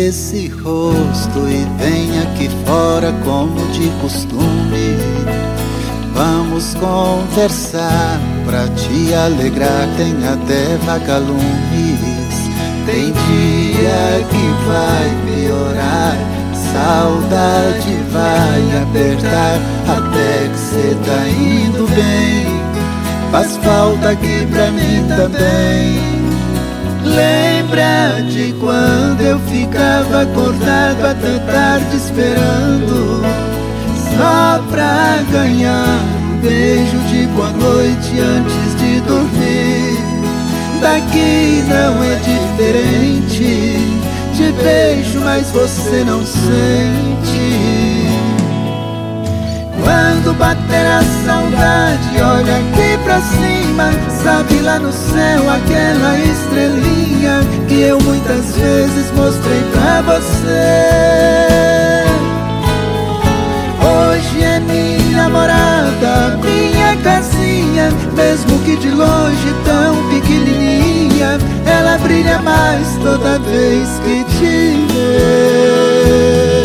esse rosto e vem aqui fora como de costume. Vamos conversar pra te alegrar, tem até vagalumes. Tem dia que vai piorar, saudade vai apertar, até que cê tá indo bem. Faz falta aqui pra mim também. Lembra de quando eu ficava acordado até tarde esperando, só pra ganhar um beijo de boa noite antes de dormir. Daqui não é diferente, te beijo mas você não sente. Quando bater a saudade, olha aqui pra cima, sabe lá no céu aquela estrelinha que eu muitas vezes mostrei pra você. Hoje é minha morada, minha casinha, mesmo que de longe tão pequenininha, ela brilha mais toda vez que te vê.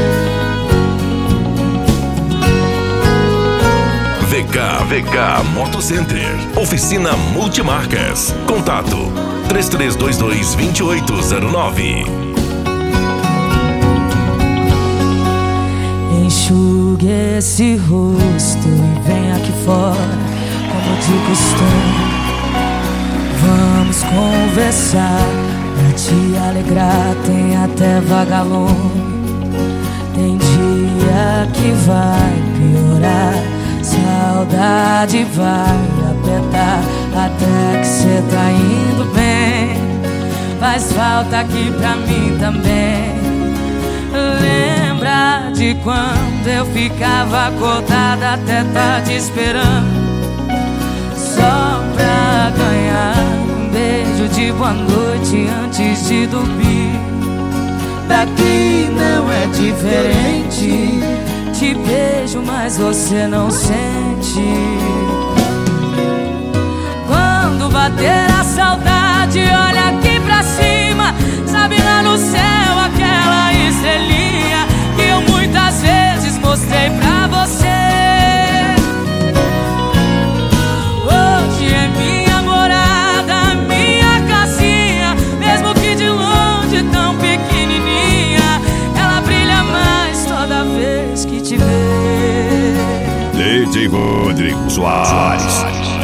VK Motocenter, oficina multimarcas. Contato 3322-2809. Enxugue esse rosto e vem aqui fora como de costume. Vamos conversar pra te alegrar, tem até vagalume. Tem dia que vai piorar, saudade vai apertar, até que cê tá indo bem. Faz falta aqui pra mim também. Lembra de quando eu ficava acordada até tarde esperando, só pra ganhar um beijo de boa noite antes de dormir. Daqui não é diferente, te beijo mas você não sente. Quando bater a saudade, olha aqui pra cima, sabe lá no céu aquela estrelinha que eu muitas vezes mostrei pra você. Hoje é minha morada, minha casinha, mesmo que de longe tão pequenininha, ela brilha mais toda vez que te vê. DJ Rodrigo Soares.